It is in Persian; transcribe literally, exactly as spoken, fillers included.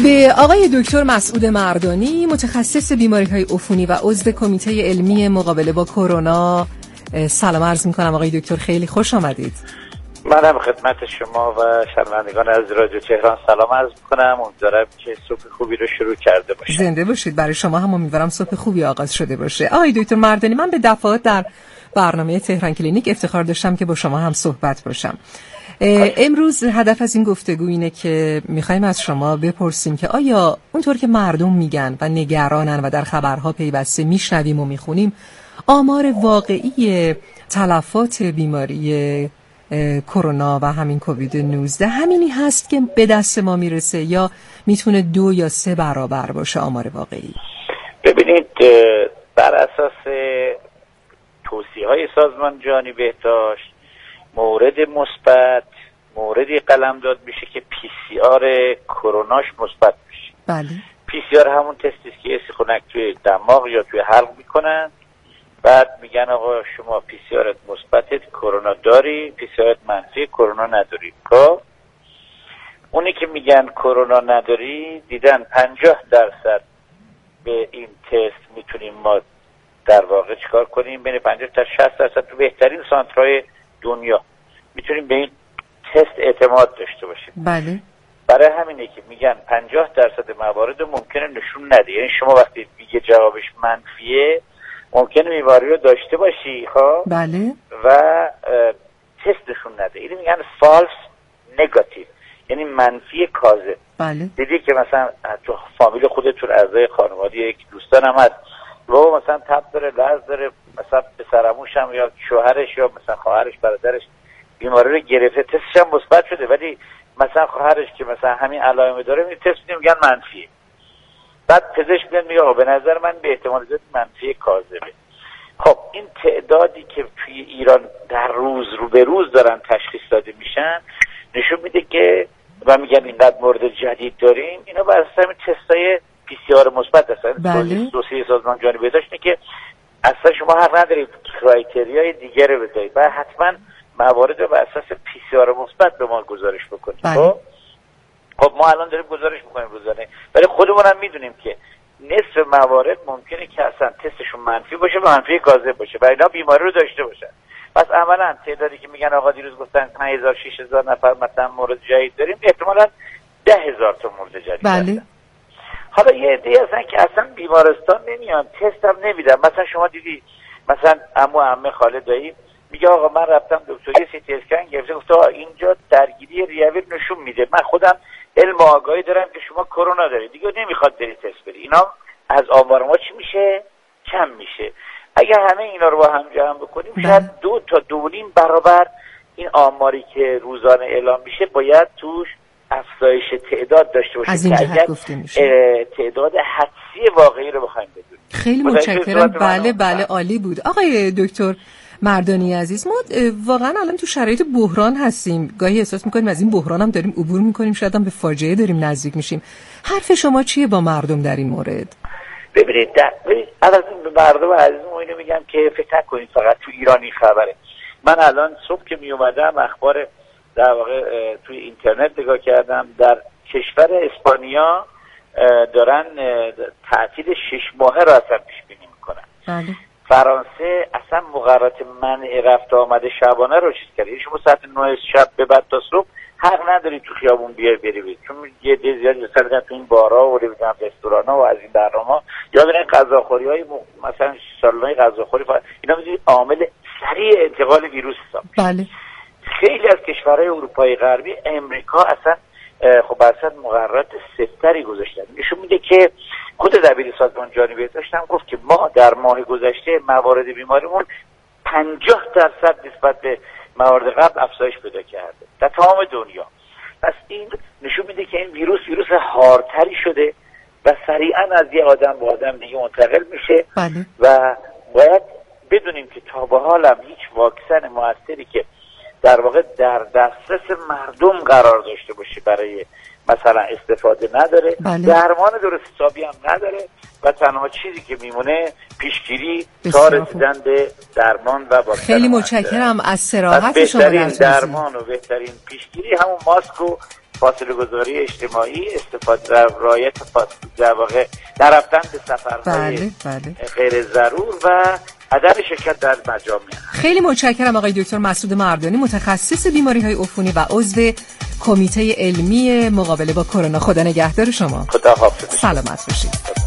به آقای دکتر مسعود مردانی، متخصص بیماری‌های عفونی و عضو کمیته علمی مقابله با کرونا، سلام عرض می‌کنم. آقای دکتر خیلی خوش آمدید. منم خدمت شما و شنوندگان از رادیو تهران سلام عرض می‌کنم. امیدوارم که صبح خوبی رو شروع کرده باشید. زنده باشید. برای شما هم امیدوارم صبح خوبی آغاز شده باشه. آقای دکتر مردانی، من به دفعات در برنامه تهران کلینیک افتخار داشتم که با شما هم صحبت باشم. امروز هدف از این گفتگو اینه که میخوایم از شما بپرسیم که آیا اونطور که مردم میگن و نگرانن و در خبرها پیوسته میشنویم و میخونیم، آمار واقعی تلفات بیماری کرونا و همین کووید نوزده همینی هست که به دست ما میرسه یا میتونه دو یا سه برابر باشه آمار واقعی؟ ببینید، بر اساس توصیه‌های سازمان جهانی بهداشت مورد مثبت موردی قلمداد میشه که پی سی آر کروناش مثبت میشه. بله. پی سی آر همون تستی که یه خنک توی دماغ یا توی حلق میکنن، بعد میگن آقا شما پی سی آرت مثبته، کرونا داری، پی سی آرت منفی، کرونا نداری. خب اونی که میگن کرونا نداری دیدن پنجاه درصد به این تست میتونیم ما در واقع چیکار کنیم، بین پنجاه تا شصت درصد تو بهترین سانترهای دنیا میتونیم به این تست اعتماد داشته باشیم. بله. برای همینه که میگن پنجاه درصد موارد ممکنه نشون نده. یعنی شما وقتی میگه جوابش منفیه ممکنه بیماری رو داشته باشی خب. بله. و تست نشون نده. اینو میگن فالس نگاتیو، یعنی منفی کاذب. بله. دیدی که مثلا تو فامیل خودتون اعضای خانواده یک دوستانم هست و مثلا تب داره، لرز داره، مثلا پسرعموش هم یا شوهرش یا مثلا خواهرش برادرش بیماری رو گرفته، تستش هم مثبت شده، ولی مثلا خواهرش که مثلا همین علائم داره می تست میگن منفیه. بعد پزشک میاد میگه به نظر من به احتمال زیاد منفی کاذبه. خب این تعدادی که توی ایران در روز رو به روز دارن تشخیص داده میشن نشون میده که و میگن اینقدر مورد جدید داریم، اینا بر اساس همین تستای پی سی آر مثبت هستن. بله. توصیه سازمان جهانی بهداشت اینه که اصلا شما حق ندارید کرایتریای دیگه رو بذارید و حتما موارد رو بر اساس پی سی آر مثبت به ما گزارش بکنید. بله. خب خب ما الان داریم گزارش میکنیم روزانه، ولی خودمون هم میدونیم که نصف موارد ممکنه که اصلا تستشون منفی باشه و منفی کاذب باشه و اینا بیماری رو داشته باشن. پس عملا تعدادی که میگن آقا دیروز گفتن پنج هزار شش هزار نفر مثلا مورد جدید داریم، احتمالاً ده هزار تا مورد جدید. بله. حالا یه عده‌ای هستن که اصلا بیمارستان نمیان، تست هم نمیدن. مثلا شما دیدی مثلا عمو عمه خاله دایی میگه آقا من رفتم دکتری سی تی اسکن گرفتم، گفت آقا اینجا درگیری ریوی نشون میده، من خودم علم و آگاهی دارم که شما کرونا دارید، دیگه نمیخواد بری تست بری. اینا از آمار ما چی میشه؟ کم میشه. اگر همه اینا رو با هم جمع بکنیم شاید دو تا دو نیم برابر این آماری که روزانه اعلام میشه باید توش افزایش تعداد داشته باشه. از این جهت گفته میشه تعداد حدسی واقعی رو بخوایم بدونیم. خیلی متشکرم. بله بله عالی بود. آقای دکتر مردانی عزیز، ما واقعا الان تو شرایط بحران هستیم، گاهی احساس میکنیم از این بحران هم داریم عبور میکنیم، شاید هم به فاجعه داریم نزدیک میشیم. حرف شما چیه با مردم در این مورد؟ ببینید ببینید الان به مردم عزیزم اینو میگم که فکر نکنید فقط تو ایرانی خبره. من الان صبح که می اومدم اخبار در واقع توی اینترنت نگاه کردم، در کشور اسپانیا دارن تعطیل شش ماهه را اصلا پیش بینی میکنن. بله. فرانسه اصلا مقررات منع رفت آمده شبانه رو چیز کرده. شما ساعت نه شب به بعد تا صبح حق نداری تو خیابون بیای بری بری، چون یه دی زیاد مثلا تو این بارا و رستورانا و از این برنامه‌ها یا برای غذاخوری‌های مثلا سالن‌های غذاخوری اینا می‌دونید عامل سریع انتقال ویروس حساب میشه. بله. خیلی از کشورهای اروپای غربی، امریکا اصلا خب اصلا مقررات سفتری گذاشتن. نشون میده که خود دبیر سازمان جهانی بهداشت هم گفت که ما در ماه گذشته موارد بیماریمون پنجاه درصد نسبت به موارد قبل افزایش پیدا کرده در تمام دنیا. پس این نشون میده که این ویروس ویروس هارتری شده و سریعا از یه آدم به آدم دیگه منتقل میشه. بله. و باید بدونیم که تا به حال هم هیچ واکسن موثری که در واقع در دسترس مردم قرار داشته باشه برای مثلا استفاده نداره. بله. درمان درست حسابی هم نداره و تنها چیزی که میمونه پیشگیری تا رسیدن به درمان و واکسن. خیلی متشکرم از صراحت شما. بهترین درمان و بهترین پیشگیری همون ماسک و فاصله گذاری اجتماعی، استفاده در رعایت در واقع نرفتن به سفرهای بله، بله. غیر ضرور و عدم شرکت در مجامع. خیلی متشکرم آقای دکتر مسعود مردانی، متخصص بیماری‌های عفونی و عضو کمیته علمی مقابله با کرونا. خدا نگهدار شما. خدا حافظ. سلامت باشید.